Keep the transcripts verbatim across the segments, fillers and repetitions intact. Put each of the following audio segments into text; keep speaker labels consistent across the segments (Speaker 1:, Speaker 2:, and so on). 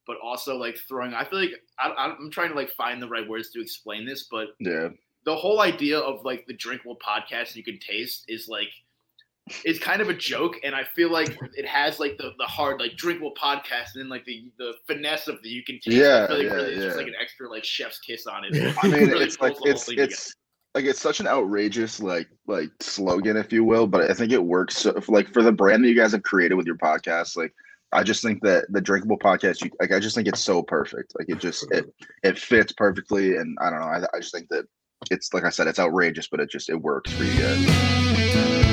Speaker 1: but also like throwing. I feel like I, I'm trying to like find the right words to explain this, but
Speaker 2: yeah,
Speaker 1: the whole idea of like the drinkable podcast you can taste is like is kind of a joke, and I feel like it has like the, the hard like drinkable podcast, and then like the the finesse of the you can taste.
Speaker 2: Yeah,
Speaker 1: I feel like
Speaker 2: yeah,
Speaker 1: really it's
Speaker 2: yeah.
Speaker 1: just like an extra like chef's kiss on it.
Speaker 2: I mean,
Speaker 1: really
Speaker 2: it's like
Speaker 1: pulls the whole
Speaker 2: it's
Speaker 1: thing
Speaker 2: it's
Speaker 1: together.
Speaker 2: like it's such an outrageous like like slogan, if you will, but I think it works. So, like for the brand that you guys have created with your podcast, like I just think that the drinkable podcast, you, like I just think it's so perfect. Like it just it it fits perfectly, and I don't know. I I just think that it's like I said, it's outrageous, but it just it works for you guys.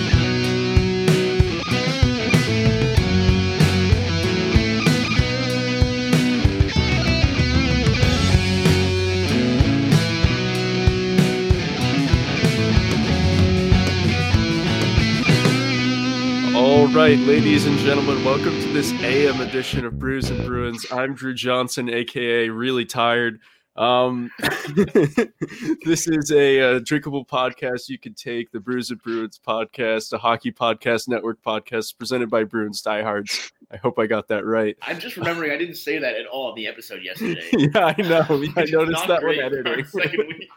Speaker 3: All right, ladies and gentlemen, welcome to this A M edition of Brews and Bruins. I'm Drew Johnson, aka Really Tired. Um, this is a, uh drinkable podcast you can take, the Brews and Bruins podcast, a hockey podcast network podcast presented by Bruins Diehards. I hope I got that right.
Speaker 1: I'm just remembering I didn't say that at all in the episode yesterday.
Speaker 3: Yeah, I know. I noticed that when
Speaker 1: great for
Speaker 3: editing.
Speaker 1: our second week.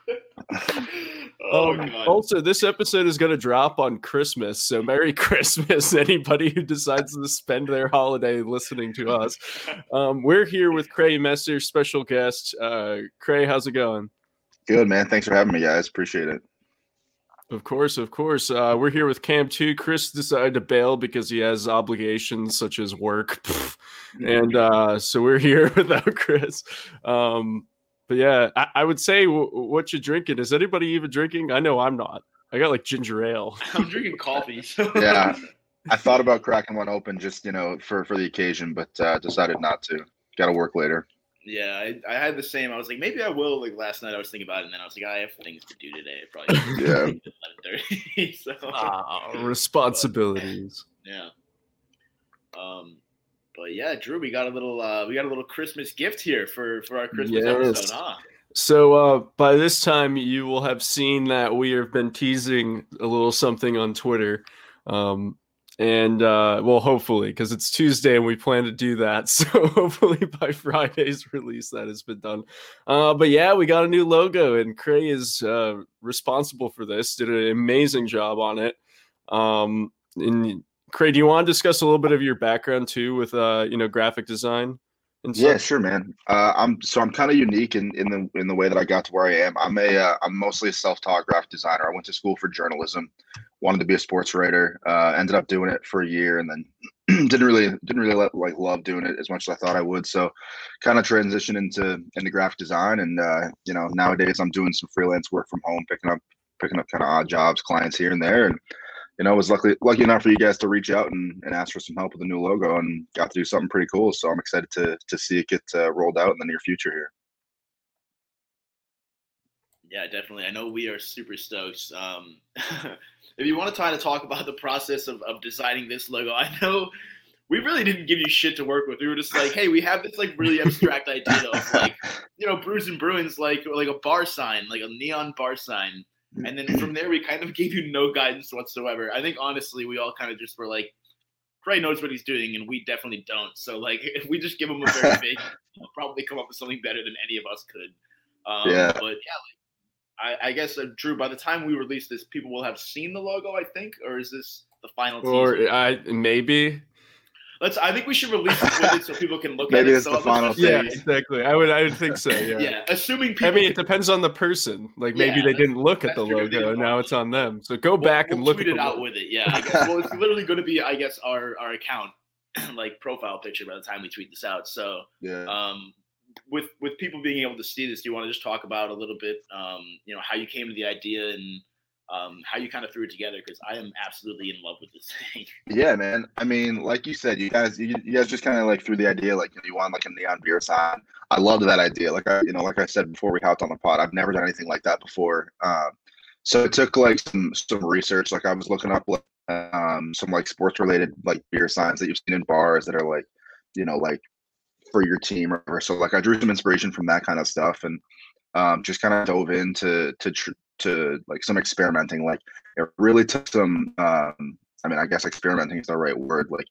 Speaker 1: Oh,
Speaker 3: Um,
Speaker 1: God.
Speaker 3: also, this episode is going to drop on Christmas, so Merry Christmas, anybody who decides to spend their holiday listening to us. Um, we're here with Cray Messer, special guest. Uh, Cray, how's it going?
Speaker 2: Good, man. Thanks for having me, guys. Appreciate it.
Speaker 3: Of course, of course. Uh, we're here with Cam too. Chris decided to bail because he has obligations such as work, and uh, so we're here without Chris. Um, But yeah, I, I would say w- what you drinking. Is anybody even drinking? I know I'm not. I got like ginger ale.
Speaker 1: I'm drinking coffee. So.
Speaker 2: Yeah, I thought about cracking one open just, you know, for, for the occasion, but uh, decided not to. Got to work later.
Speaker 1: Yeah, I, I had the same. I was like, maybe I will. Like last night, I was thinking about it, and then I was like, I have things to do today. I probably
Speaker 2: Yeah.
Speaker 1: eleven thirty. So
Speaker 3: Ah, responsibilities.
Speaker 1: But, yeah. Um. But yeah, Drew, we got a little uh, we got a little Christmas gift here for, for our Christmas
Speaker 3: Yes.
Speaker 1: episode, huh?
Speaker 3: So uh, by this time, you will have seen that we have been teasing a little something on Twitter. Um, and uh, well, hopefully, because it's Tuesday and we plan to do that. So hopefully by Friday's release, that has been done. Uh, but yeah, we got a new logo, and Cray is uh, responsible for this. Did an amazing job on it. Um, and Cray, do you want to discuss a little bit of your background too with uh, you know, graphic design? And
Speaker 2: Yeah,
Speaker 3: such?
Speaker 2: sure, man. Uh, I'm so I'm kind of unique in, in the in the way that I got to where I am. I'm a uh, I'm mostly a self-taught graphic designer. I went to school for journalism, wanted to be a sports writer. Uh, ended up doing it for a year, and then didn't really didn't really let, like love doing it as much as I thought I would. So, kind of transitioned into into graphic design, and uh, you know nowadays I'm doing some freelance work from home, picking up picking up kind of odd jobs, clients here and there, and you know, was lucky lucky enough for you guys to reach out and, and ask for some help with the new logo, and got to do something pretty cool. So I'm excited to to see it get uh, rolled out in the near future here.
Speaker 1: Yeah, definitely. I know we are super stoked. Um, if you want to try to talk about the process of, of designing this logo, I know we really didn't give you shit to work with. We were just like, hey, we have this like really abstract idea of like, you know, Brews and Bruins, like like a bar sign, like a neon bar sign. And then from there, we kind of gave you no guidance whatsoever. I think, honestly, we all kind of just were like, Cray knows what he's doing, and we definitely don't. So, like, if we just give him a very vague, he'll probably come up with something better than any of us could. Um,
Speaker 2: Yeah.
Speaker 1: But, yeah, like, I, I guess, uh, Drew, by the time we release this, people will have seen the logo, I think, or is this the final
Speaker 3: Or
Speaker 1: teaser?
Speaker 3: I maybe.
Speaker 1: Let's. I think we should release it with it so people can look
Speaker 2: Maybe
Speaker 1: at it.
Speaker 2: it's
Speaker 1: So
Speaker 2: the
Speaker 1: let's
Speaker 2: final
Speaker 1: just
Speaker 2: thing.
Speaker 3: Yeah,
Speaker 1: say-
Speaker 3: exactly. I would I would think so. Yeah.
Speaker 1: Yeah, assuming people.
Speaker 3: I mean, it
Speaker 1: can-
Speaker 3: depends on the person. Like maybe
Speaker 1: Yeah,
Speaker 3: they
Speaker 1: that's-
Speaker 3: didn't look at
Speaker 1: that's
Speaker 3: the
Speaker 1: true. They
Speaker 3: logo.
Speaker 1: didn't
Speaker 3: Now
Speaker 1: watch
Speaker 3: it's
Speaker 1: it.
Speaker 3: on them. So go
Speaker 1: We'll-
Speaker 3: back
Speaker 1: we'll
Speaker 3: and look
Speaker 1: tweet
Speaker 3: at
Speaker 1: it
Speaker 3: the
Speaker 1: out
Speaker 3: logo.
Speaker 1: with it. Yeah, I guess, well, it's literally going to be, I guess, our our account like profile picture by the time we tweet this out. So,
Speaker 2: Yeah.
Speaker 1: um, with with people being able to see this, do you want to just talk about a little bit, um, you know, how you came to the idea and um, how you kind of threw it together? Because I am absolutely in love with this thing.
Speaker 2: Yeah, man. I mean, like you said, you guys, you, you guys just kind of like threw the idea, like you, know, you want like a neon beer sign. I loved that idea. Like I, you know, like I said before we hopped on the pod, I've never done anything like that before. Um, so it took like some some research. Like I was looking up like um some like sports related like beer signs that you've seen in bars that are like, you know, like for your team or whatever. So like I drew some inspiration from that kind of stuff, and um, just kind of dove into to tr- to like some experimenting. Like it really took some. Um, I mean, I guess experimenting is the right word. Like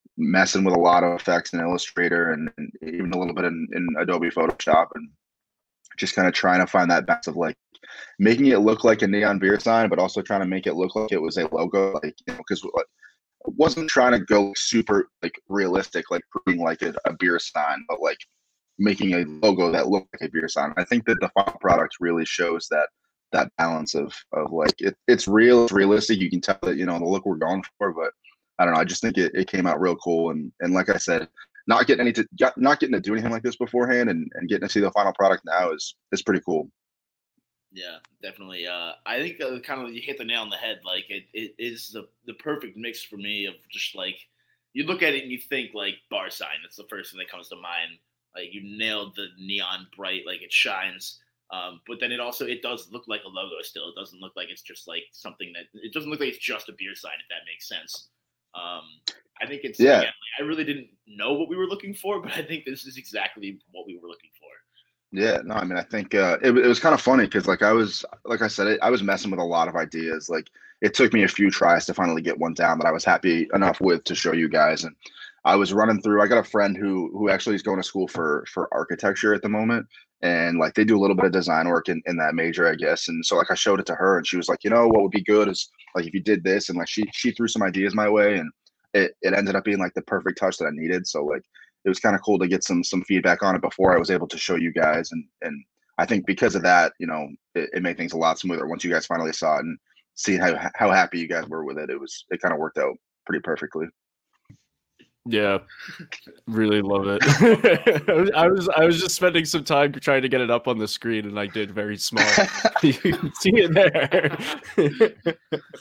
Speaker 2: messing with a lot of effects in Illustrator and, and even a little bit in, in Adobe Photoshop, and just kind of trying to find that balance of like making it look like a neon beer sign, but also trying to make it look like it was a logo, like, you know, because I wasn't trying to go super like realistic, like creating like a, a beer sign, but like making a logo that looked like a beer sign. I think that the final product really shows that that balance of of like it, it's real, it's realistic. You can tell that, you know, the look we're going for, but I don't know. I just think it, it came out real cool. And and like I said, not getting any to not getting to do anything like this beforehand and, and getting to see the final product now is is pretty cool.
Speaker 1: Yeah, definitely. Uh, I think uh, kind of you hit the nail on the head. Like it, it is the the perfect mix for me of just like you look at it and you think like bar sign. That's the first thing that comes to mind. Like you nailed the neon bright, like it shines. Um, but then it also it does look like a logo still. It doesn't look like it's just like something that it doesn't look like it's just a beer sign, if that makes sense. Um, I think it's
Speaker 2: yeah.
Speaker 1: Again, like, I really didn't know what we were looking for, but I think this is exactly what we were looking for.
Speaker 2: Yeah, no, I mean, I think uh, it, it was kind of funny because, like, I was, like I said, I was messing with a lot of ideas. Like, it took me a few tries to finally get one down that I was happy enough with to show you guys. And I was running through. I got a friend who who actually is going to school for for architecture at the moment, and like they do a little bit of design work in in that major, I guess. And so, like, I showed it to her, and she was like, you know, what would be good is like if you did this, and like she she threw some ideas my way, and it it ended up being like the perfect touch that I needed. So like it was kind of cool to get some some feedback on it before I was able to show you guys, and and I think because of that, you know, it, it made things a lot smoother once you guys finally saw it and seeing how how happy you guys were with it. It was it kind of worked out pretty perfectly.
Speaker 3: Yeah, really love it. I was I was just spending some time trying to get it up on the screen, and I did very small. You can see it there.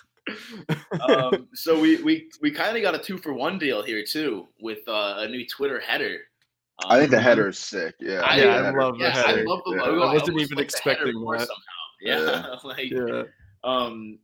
Speaker 1: um, so we we we kind of got a two for one deal here too with uh, a new Twitter header.
Speaker 2: Um, I think the header is sick. Yeah,
Speaker 1: I,
Speaker 3: yeah,
Speaker 1: I
Speaker 3: love the
Speaker 1: yeah,
Speaker 3: header.
Speaker 1: I love the
Speaker 2: yeah.
Speaker 1: logo.
Speaker 3: I wasn't
Speaker 1: I
Speaker 3: even
Speaker 1: like
Speaker 3: expecting that
Speaker 1: somehow. Yeah,
Speaker 2: yeah.
Speaker 1: like
Speaker 3: yeah.
Speaker 1: Um,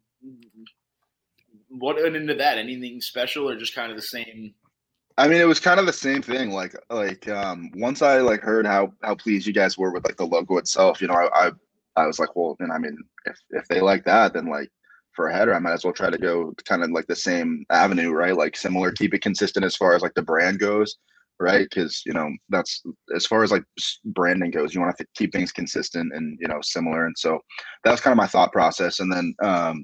Speaker 1: what went into that? Anything special or just kind of the same?
Speaker 2: I mean, it was kind of the same thing. Like, like um, once I like heard how how pleased you guys were with like the logo itself, you know, I I, I was like, well, then I mean, if if they like that, then like for a header, I might as well try to go kind of like the same avenue, right? Like similar, keep it consistent as far as like the brand goes, right? Because you know that's as far as like branding goes, you want to keep things consistent and you know similar. And so that was kind of my thought process. And then um,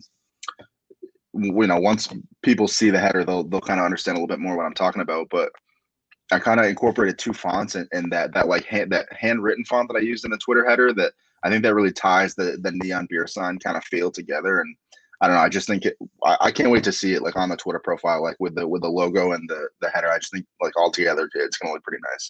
Speaker 2: you know, once people see the header, they'll they'll kind of understand a little bit more what I'm talking about. But I kind of incorporated two fonts and, and that that like hand, that handwritten font that I used in the Twitter header. That I think that really ties the the neon beer sign kind of feel together. And I don't know, I just think it. I, I can't wait to see it like on the Twitter profile, like with the with the logo and the the header. I just think like all together, it's gonna look pretty nice.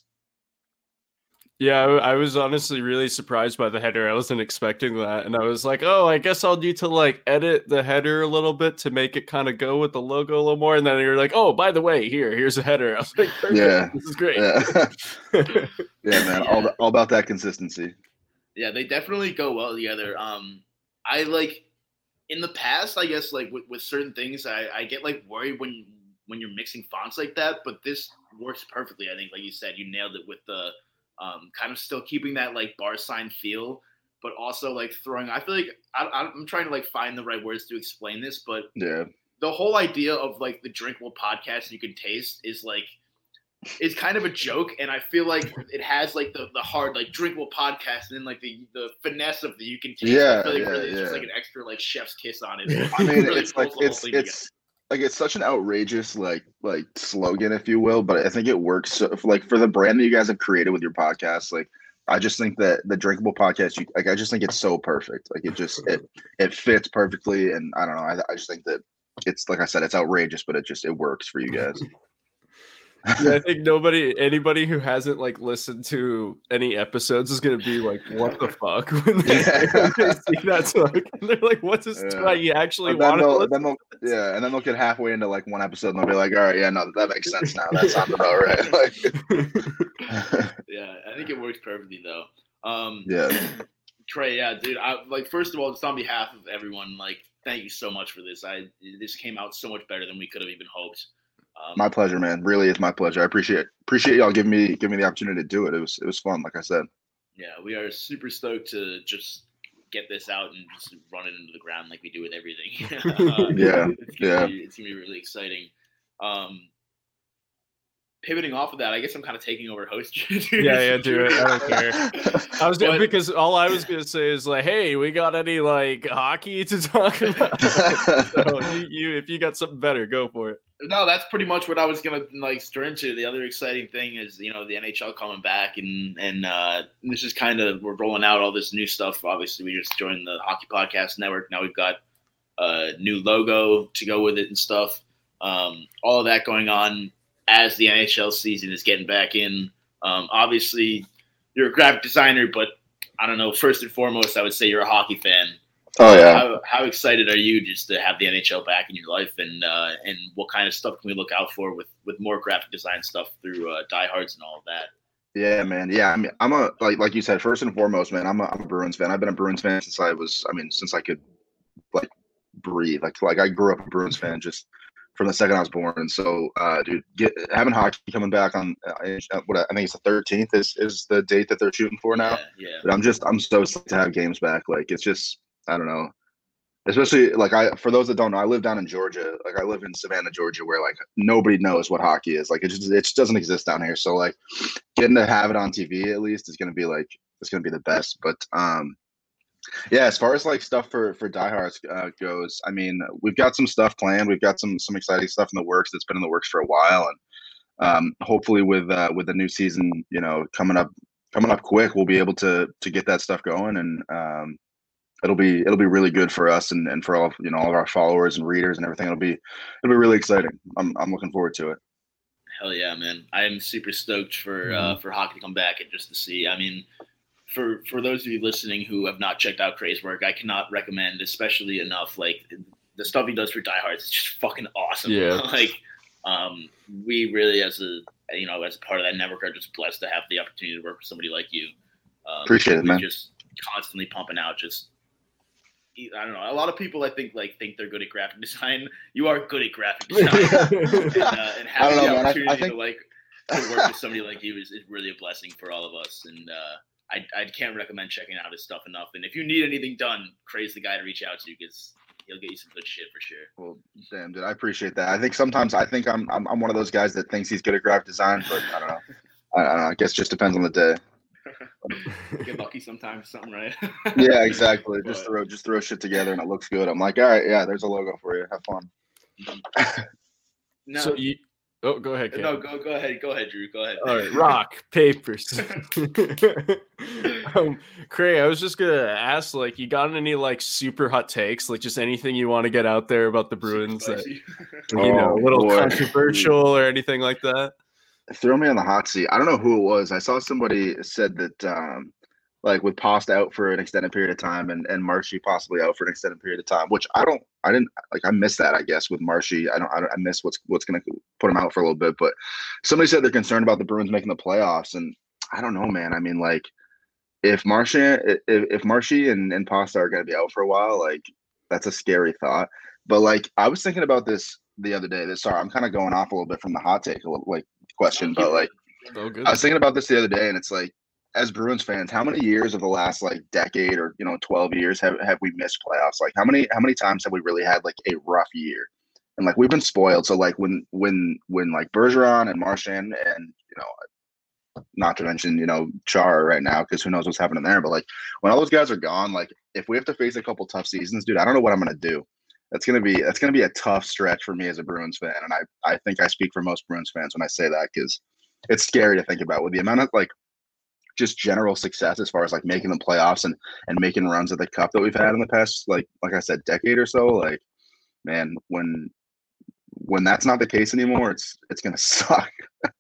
Speaker 3: Yeah, I was honestly really surprised by the header. I wasn't expecting that. And I was like, oh, I guess I'll need to like edit the header a little bit to make it kind of go with the logo a little more. And then you're like, oh, by the way, here, here's a header. I was like,
Speaker 2: yeah,
Speaker 3: this is great.
Speaker 2: Yeah, yeah man,
Speaker 1: yeah.
Speaker 2: all, all about that consistency.
Speaker 1: Yeah, they definitely go well together. Um, I like in the past, I guess like with, with certain things, I, I get like worried when when you're mixing fonts like that. But this works perfectly. I think, like you said, you nailed it with the Um, kind of still keeping that like bar sign feel, but also like throwing. I feel like I, I'm trying to like find the right words to explain this, but
Speaker 2: yeah,
Speaker 1: the whole idea of like the drinkable podcast you can taste is like is kind of a joke, and I feel like it has like the, the hard like drinkable podcast, and then like the the finesse of the you can taste.
Speaker 2: Yeah,
Speaker 1: I feel like
Speaker 2: yeah,
Speaker 1: really it's
Speaker 2: yeah.
Speaker 1: just like an extra like chef's kiss on it.
Speaker 2: I mean,
Speaker 1: really
Speaker 2: it's like it's it's. Like it's such an outrageous like like slogan, if you will, but I think it works. So, like for the brand that you guys have created with your podcast, like I just think that the drinkable podcast, you like, I just think it's so perfect. Like it just it it fits perfectly, and I don't know. I I just think that it's like I said, it's outrageous, but it just it works for you guys.
Speaker 3: Yeah, I think nobody, anybody who hasn't like listened to any episodes is gonna be like, "What the fuck?" when they, when they see that song. And they're like, "What's this?
Speaker 2: Yeah.
Speaker 3: Why you actually
Speaker 2: And then
Speaker 3: want
Speaker 2: they'll,
Speaker 3: to?"
Speaker 2: then they'll, yeah, and then they'll get halfway into like one episode and they'll be like, "All right, yeah, no, that makes sense now. That sounds about right." Like,
Speaker 1: yeah, I think it works perfectly though. Um,
Speaker 2: yeah,
Speaker 1: Trey, yeah, dude. I like first of all, just on behalf of everyone, like, thank you so much for this. I this came out so much better than we could have even hoped. Um,
Speaker 2: my pleasure, man. Really is my pleasure. I appreciate appreciate y'all giving me giving me the opportunity to do it. It was it was fun, like I said.
Speaker 1: Yeah, we are super stoked to just get this out and just run it into the ground like we do with everything. uh,
Speaker 2: yeah,
Speaker 1: it's
Speaker 2: yeah.
Speaker 1: Be, it's gonna be really exciting. Um, pivoting off of that, I guess I'm kind of taking over host.
Speaker 3: yeah, yeah, do it. I don't care. I was but, because all I was gonna say is like, hey, we got any like hockey to talk about? So you, you, if you got something better, go for it.
Speaker 1: No, that's pretty much what I was gonna like stir into. The other exciting thing is, you know, the N H L coming back, and and uh, this is kind of we're rolling out all this new stuff. Obviously, we just joined the Hockey Podcast Network. Now we've got a new logo to go with it and stuff. Um, all of that going on as the N H L season is getting back in. Um, obviously, you're a graphic designer, but I don't know. First and foremost, I would say you're a hockey fan.
Speaker 2: Oh yeah.
Speaker 1: How, how excited are you just to have the N H L back in your life, and uh, and what kind of stuff can we look out for with, with more graphic design stuff through uh, Diehards and all of that?
Speaker 2: Yeah, man. Yeah, I mean, I'm a like like you said. First and foremost, man, I'm a, I'm a Bruins fan. I've been a Bruins fan since I was. I mean, since I could like breathe. Like like I grew up a Bruins fan just from the second I was born. And so, uh, dude, get, having hockey coming back on uh, what I think it's the thirteenth is is the date that they're shooting for now.
Speaker 1: Yeah. yeah.
Speaker 2: But I'm just I'm so excited to have games back. Like it's just I don't know. Especially like I for those that don't know, I live down in Georgia. Like I live in Savannah, Georgia, where like nobody knows what hockey is. Like it just it just doesn't exist down here. So like getting to have it on T V at least is gonna be like it's gonna be the best. But um yeah, as far as like stuff for for Diehards uh, goes, I mean, we've got some stuff planned. We've got some some exciting stuff in the works that's been in the works for a while, and um, hopefully with uh, with the new season, you know, coming up coming up quick, we'll be able to to get that stuff going, and um, it'll be it'll be really good for us and, and for all you know all of our followers and readers and everything. It'll be it'll be really exciting. I'm I'm looking forward to it.
Speaker 1: Hell yeah, man! I am super stoked for mm-hmm. uh, for hockey to come back and just to see. I mean. For for those of you listening who have not checked out Cray's work, I cannot recommend, especially enough, like the stuff he does for Diehards is just fucking awesome.
Speaker 3: Yeah.
Speaker 1: like, um, we really, as a you know, as a part of that network, are just blessed to have the opportunity to work with somebody like you. Um,
Speaker 2: Appreciate it, man.
Speaker 1: Just constantly pumping out. Just I don't know. A lot of people, I think, like think they're good at graphic design. You are good at graphic design, and, uh, and having
Speaker 2: know,
Speaker 1: the opportunity
Speaker 2: man. I, I think...
Speaker 1: to like to work with somebody like you is, is really a blessing for all of us. And uh, I, I can't recommend checking out his stuff enough. And if you need anything done, Cray's the guy to reach out to because he'll get you some good shit for sure.
Speaker 2: Well, damn, dude, I appreciate that. I think sometimes I think I'm I'm, I'm one of those guys that thinks he's good at graphic design, but I don't know. I, I don't know. I guess it just depends on the day.
Speaker 1: Get lucky sometimes, something right.
Speaker 2: Yeah, exactly.
Speaker 1: But,
Speaker 2: just throw just throw shit together and it looks good. I'm like, all right, yeah, there's a logo for you. Have fun.
Speaker 3: No. So you. Oh, go ahead, Cam.
Speaker 1: No, go go ahead. Go ahead, Drew. Go ahead.
Speaker 3: All right, rock, papers. um, Cray, I was just gonna ask, like, you got any like super hot takes, like just anything you want to get out there about the Bruins that you know,
Speaker 2: Oh,
Speaker 3: a little
Speaker 2: boy.
Speaker 3: controversial or anything like that?
Speaker 2: Throw me on the hot seat. I don't know who it was. I saw somebody said that um like with Post out for an extended period of time and, and Marshy possibly out for an extended period of time, which I don't I didn't like I missed that, I guess, with Marshy. I don't I, don't, I miss what's what's gonna put him out for a little bit. But somebody said they're concerned about the Bruins making the playoffs, and I don't know, man. I mean, like if Marshy if, if Marshy and, and Pasta are gonna be out for a while, like that's a scary thought. But like I was thinking about this the other day. This sorry, I'm kind of going off a little bit from the hot take, a little, like question, but like
Speaker 3: Oh, good.
Speaker 2: I was thinking about this the other day, and it's like, as Bruins fans, how many years of the last like decade or you know twelve years have, have we missed playoffs? Like how many how many times have we really had like a rough year? And like we've been spoiled. So like when when when like Bergeron and Marchand and you know, not to mention you know Char right now because who knows what's happening there. But like when all those guys are gone, like if we have to face a couple tough seasons, dude, I don't know what I'm gonna do. That's gonna be that's gonna be a tough stretch for me as a Bruins fan, and I I think I speak for most Bruins fans when I say that because it's scary to think about with the amount of like just general success as far as like making the playoffs and and making runs at the cup that we've had in the past like like I said decade or so. Like man, when when that's not the case anymore, it's it's gonna suck.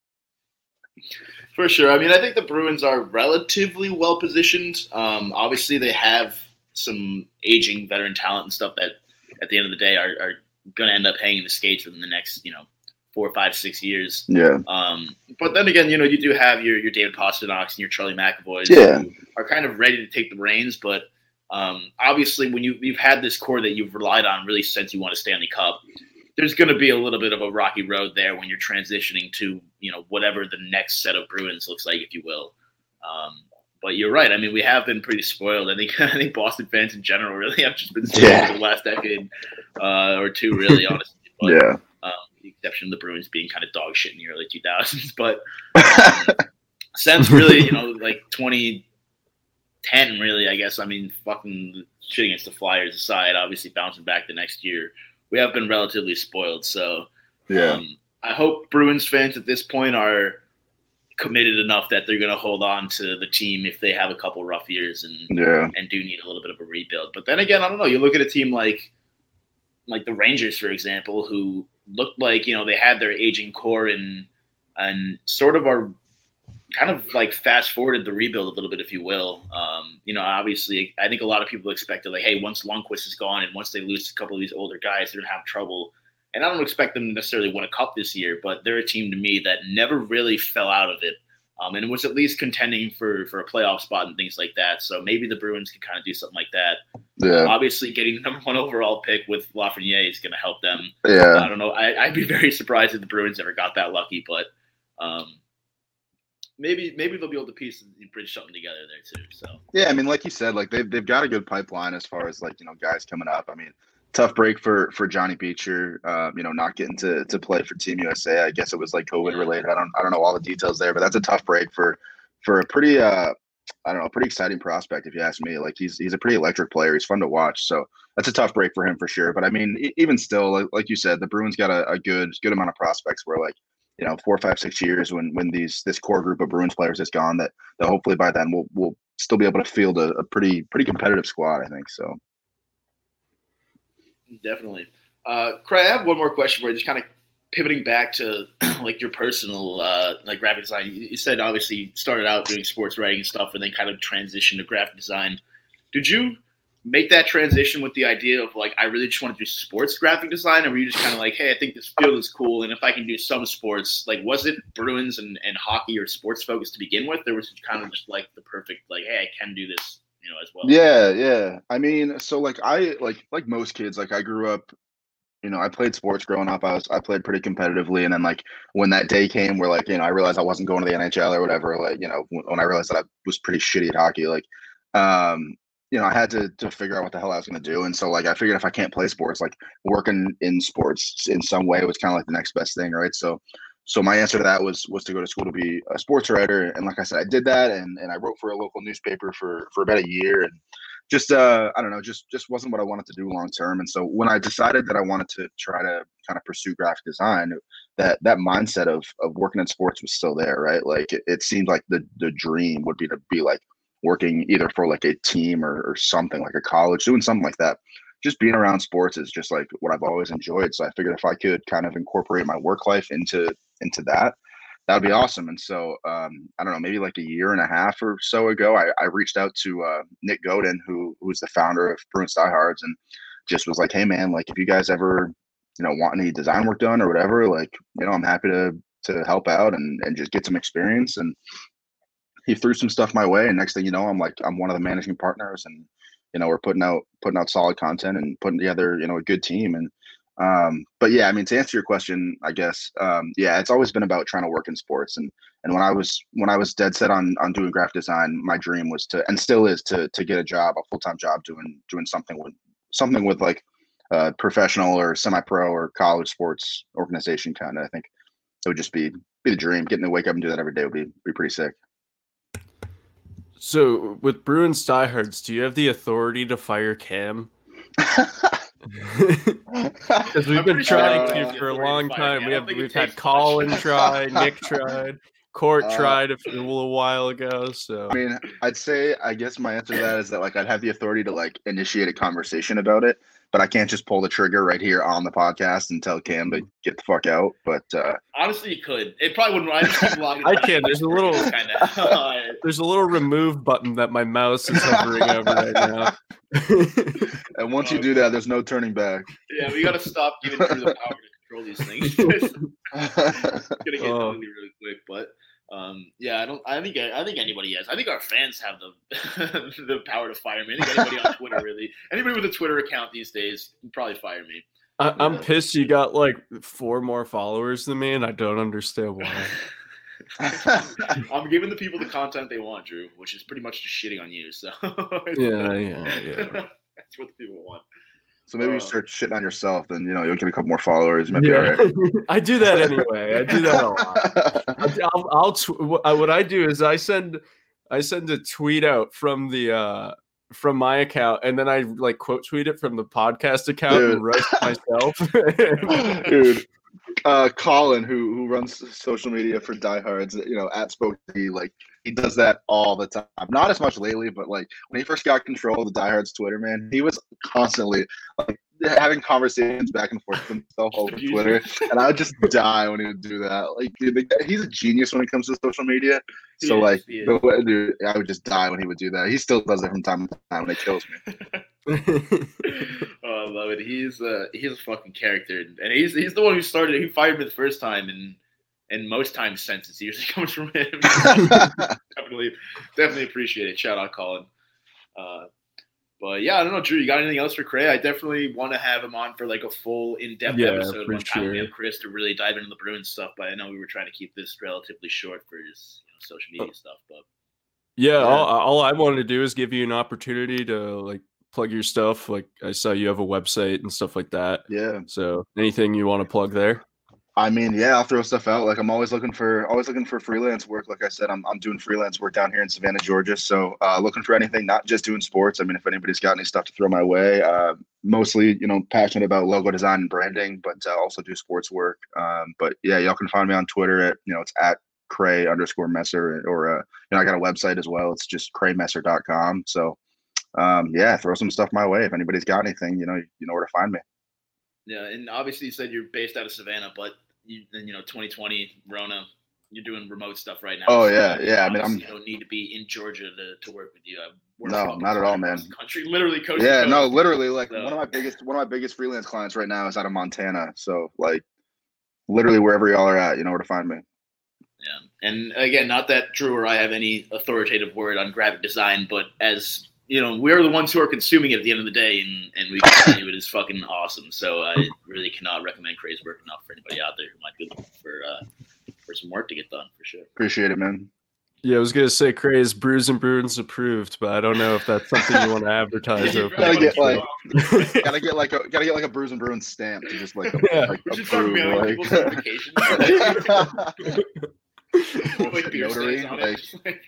Speaker 1: For sure. I mean, I think the Bruins are relatively well positioned. Um, obviously, they have some aging veteran talent and stuff that, at the end of the day, are, are going to end up hanging the skates within the next, you know, four, five, six years.
Speaker 2: Yeah.
Speaker 1: Um, but then again, you know, you do have your your David Pasternaks and your Charlie McAvoys
Speaker 2: Yeah.
Speaker 1: who are kind of ready to take the reins. But um, obviously, when you you've had this core that you've relied on really since you won a Stanley Cup, there's going to be a little bit of a rocky road there when you're transitioning to, you know, whatever the next set of Bruins looks like, if you will. Um, but you're right. I mean, we have been pretty spoiled. I think I think Boston fans in general really have just been spoiled
Speaker 2: Yeah.
Speaker 1: for the last decade uh, or two, really, honestly. But,
Speaker 2: Yeah.
Speaker 1: um, you exception of the Bruins being kind of dog shit in the early two thousands. But um, since really, you know, like twenty ten, really, I guess, I mean, fucking shit against the Flyers aside, obviously bouncing back the next year, we have been relatively spoiled. So
Speaker 2: Yeah.
Speaker 1: um, I hope Bruins fans at this point are committed enough that they're going to hold on to the team if they have a couple rough years and
Speaker 2: Yeah.
Speaker 1: and do need a little bit of a rebuild. But then again, I don't know. You look at a team like like the Rangers, for example, who looked like, you know, they had their aging core and and sort of are kind of like fast forwarded the rebuild a little bit, if you will. Um, you know, obviously, I think a lot of people expected like, hey, once Lundqvist is gone and once they lose a couple of these older guys, they're gonna have trouble. And I don't expect them to necessarily win a cup this year, but they're a team to me that never really fell out of it. Um, and was at least contending for, for a playoff spot and things like that. So maybe the Bruins can kind of do something like that.
Speaker 2: Yeah.
Speaker 1: Um, obviously, getting the number one overall pick with Lafreniere is going to help them.
Speaker 2: Yeah.
Speaker 1: I don't know. I, I'd be very surprised if the Bruins ever got that lucky, but um, maybe maybe they'll be able to piece and bridge something together there too. So
Speaker 2: Yeah, I mean, like you said, like they've they've got a good pipeline as far as like, you know, guys coming up. I mean, tough break for for Johnny Beecher, um, you know, not getting to to play for Team U S A. I guess it was like COVID related. I don't I don't know all the details there, but that's a tough break for for a pretty uh I don't know, pretty exciting prospect if you ask me. Like he's he's a pretty electric player. He's fun to watch. So that's a tough break for him for sure. But I mean, e- even still, like, like you said, the Bruins got a, a good good amount of prospects where like, you know, four, five, six years when when these this core group of Bruins players is gone, that that hopefully by then we'll we'll still be able to field a, a pretty pretty competitive squad, I think. So
Speaker 1: definitely. Uh, Craig, I have one more question for you, just kind of pivoting back to like your personal uh, like graphic design. You, you said obviously you started out doing sports writing and stuff, and then kind of transitioned to graphic design. Did you make that transition with the idea of like, I really just want to do sports graphic design, or were you just kind of like, hey, I think this field is cool, and if I can do some sports, like, was it Bruins and, and hockey or sports focused to begin with, or was it kind of just like the perfect, like, hey, I can do this, you know, as well?
Speaker 2: yeah, yeah. I mean, so like I like like most kids, like I grew up, you know, I played sports growing up. I was I played pretty competitively, and then like when that day came where like, you know, I realized I wasn't going to the N H L or whatever, like, you know, when, when I realized that I was pretty shitty at hockey, like um you know, I had to to figure out what the hell I was going to do. And so like I figured if I can't play sports, like working in sports in some way was kind of like the next best thing, right? So so my answer to that was was to go to school to be a sports writer. And like I said, I did that, and and I wrote for a local newspaper for for about a year, and just uh I don't know, just just wasn't what I wanted to do long term. And so when I decided that I wanted to try to kind of pursue graphic design, that that mindset of of working in sports was still there, right? Like it, it seemed like the the dream would be to be like working either for like a team or, or something like a college, doing something like that. Just being around sports is just like what I've always enjoyed. So I figured if I could kind of incorporate my work life into into that, that would be awesome. And so um, I don't know, maybe like a year and a half or so ago, I, I reached out to uh, Nick Godin, who who's the founder of Bruins Diehards, and just was like, hey man, like if you guys ever, you know, want any design work done or whatever, like, you know, I'm happy to to help out and and just get some experience. And he threw some stuff my way, and next thing you know, I'm like, I'm one of the managing partners, and you know, we're putting out putting out solid content and putting together, you know, a good team. And um, but yeah, I mean, to answer your question, I guess, um, yeah, it's always been about trying to work in sports. And and when I was when I was dead set on on doing graphic design, my dream was to, and still is, to to get a job, a full time job doing doing something with something with like uh, professional or semi pro or college sports organization kind of. I think it would just be be the dream. Getting to wake up and do that every day would be be pretty sick.
Speaker 3: So with Bruins Diehards, do you have the authority to fire Cam? Because we've been trying
Speaker 2: sure
Speaker 3: to for a long time. We have we've had
Speaker 1: much.
Speaker 3: Colin try, Nick tried, Court
Speaker 2: Uh,
Speaker 3: tried a, few- a little while ago. So
Speaker 2: I mean, I'd say, I guess my answer to that is that like I'd have the authority to like initiate a conversation about it, but I can't just pull the trigger right here on the podcast and tell Cam to get the fuck out. But uh,
Speaker 1: Honestly, you could. It probably wouldn't. I, just
Speaker 3: I can. There's a little
Speaker 1: kind of.
Speaker 3: there's a little remove button that my mouse is hovering over right now.
Speaker 2: and once you do that, there's no turning back.
Speaker 1: Yeah, we got to stop giving Drew the power to control these things. It's gonna get
Speaker 3: Oh.
Speaker 1: ugly really quick, but um, yeah, I don't. I think I think anybody has. I think our fans have the the power to fire me. I think anybody on Twitter really, anybody with a Twitter account these days can probably fire me.
Speaker 3: I, I'm pissed you got like four more followers than me, and I don't understand why.
Speaker 1: I'm giving the people the content they want, Drew, which is pretty much just shitting on you. So
Speaker 3: Yeah, yeah, yeah.
Speaker 1: that's what the people want.
Speaker 2: So maybe
Speaker 1: Uh,
Speaker 2: you start shitting on yourself, then you know you'll get a couple more followers. You might
Speaker 3: Yeah.
Speaker 2: be all right.
Speaker 3: I do that anyway. I do that a lot. I- I'll, I'll tw- what I do is I send I send a tweet out from the uh, from my account, and then I like quote tweet it from the podcast account
Speaker 2: Dude.
Speaker 3: and roast myself.
Speaker 2: Dude, uh, Colin, who who runs social media for Diehards, you know, at Spoke T V, like he does that all the time. Not as much lately, but like when he first got control of the Diehards Twitter, man, he was constantly like having conversations back and forth with himself over Twitter, and I would just die when he would do that. Like, dude, the guy- he's a genius when it comes to social media.
Speaker 1: He
Speaker 2: So
Speaker 1: is,
Speaker 2: like,
Speaker 1: he is.
Speaker 2: the way- dude, I would just die when he would do that. He still does it from time to time, and it kills me.
Speaker 1: Oh, I love it. He's uh he's a fucking character, and he's he's the one who started it. He fired me the first time, and and most times since it usually comes from him. definitely, definitely appreciate it. Shout out, Colin. Uh, but yeah, I don't know, Drew. You got anything else for Cray? I definitely want to have him on for like a full, in-depth
Speaker 3: Yeah,
Speaker 1: episode
Speaker 3: for
Speaker 1: one time.
Speaker 3: sure.
Speaker 1: We have Chris to really dive into the Bruins stuff, but I know we were trying to keep this relatively short for his you know, social media stuff. But
Speaker 3: Yeah,
Speaker 2: Yeah.
Speaker 3: All, all I wanted to do is give you an opportunity to like plug your stuff. Like I saw you have a website and stuff like that.
Speaker 2: Yeah.
Speaker 3: So anything you want to plug there?
Speaker 2: I mean, yeah, I'll throw stuff out. Like I'm always looking for always looking for freelance work. Like I said, I'm I'm doing freelance work down here in Savannah, Georgia. So uh, looking for anything, not just doing sports. I mean, if anybody's got any stuff to throw my way, uh, mostly, you know, passionate about logo design and branding, but uh, also do sports work. Um, but yeah, y'all can find me on Twitter at, you know, it's at Cray underscore Messer, or uh, you know, I got a website as well. It's just cray messer dot com. So um, yeah, throw some stuff my way. If anybody's got anything, you know, you know where to find me.
Speaker 1: yeah, and obviously you said you're based out of Savannah, but you, you know, twenty twenty Rona, you're doing remote stuff right now.
Speaker 2: Oh,
Speaker 1: so,
Speaker 2: yeah,
Speaker 1: uh,
Speaker 2: yeah, I mean,
Speaker 1: obviously
Speaker 2: I'm-
Speaker 1: you don't need to be in Georgia to, to work with you. I work
Speaker 2: No,
Speaker 1: fucking
Speaker 2: not at all,
Speaker 1: across
Speaker 2: man.
Speaker 1: the country, literally coast to
Speaker 2: Yeah,
Speaker 1: coast.
Speaker 2: no, literally, like
Speaker 1: So-
Speaker 2: one of my biggest one of my biggest freelance clients right now is out of Montana. So like literally wherever y'all are at, you know where to find me.
Speaker 1: Yeah, and again, not that Drew or I have any authoritative word on graphic design, but as you know, we're the ones who are consuming it at the end of the day, and, and we can tell you it is fucking awesome. So I really cannot recommend Cray's work enough for anybody out there who might be looking for uh, for some work to get done for sure.
Speaker 2: Appreciate it, man.
Speaker 3: Yeah, I was gonna say Cray is Brews and Bruins approved, but I don't know if that's something you want to advertise.
Speaker 1: You
Speaker 3: over.
Speaker 2: Gotta get, like-
Speaker 3: Yeah.
Speaker 2: Gotta get like a gotta get like a Bruise and Bruins stamp to just like,
Speaker 3: Yeah.
Speaker 2: like
Speaker 1: We should talk
Speaker 2: approve,
Speaker 1: about
Speaker 2: like-
Speaker 1: people's certifications. like beer
Speaker 2: Notary,
Speaker 1: stamps on
Speaker 2: like-
Speaker 1: it. Just like,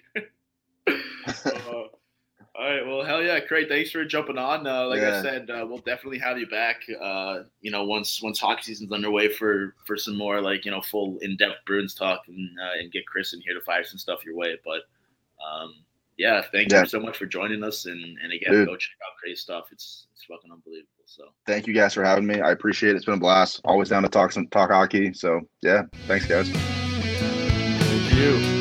Speaker 1: uh, all right, well, hell yeah, Cray, thanks for jumping on. Uh, like I
Speaker 2: Yeah.
Speaker 1: said, uh, we'll definitely have you back. Uh, you know, once once hockey season's underway for for some more like you know full in depth Bruins talk and uh, and get Chris in here to fire some stuff your way. But um, yeah, thank
Speaker 2: Yeah.
Speaker 1: you so much for joining us. And and again,
Speaker 2: Dude.
Speaker 1: go check out Cray's stuff. It's it's fucking unbelievable. So
Speaker 2: Thank you guys for having me. I appreciate it. It's been a blast. Always down to talk some talk hockey. So yeah, thanks guys.
Speaker 3: Thank you.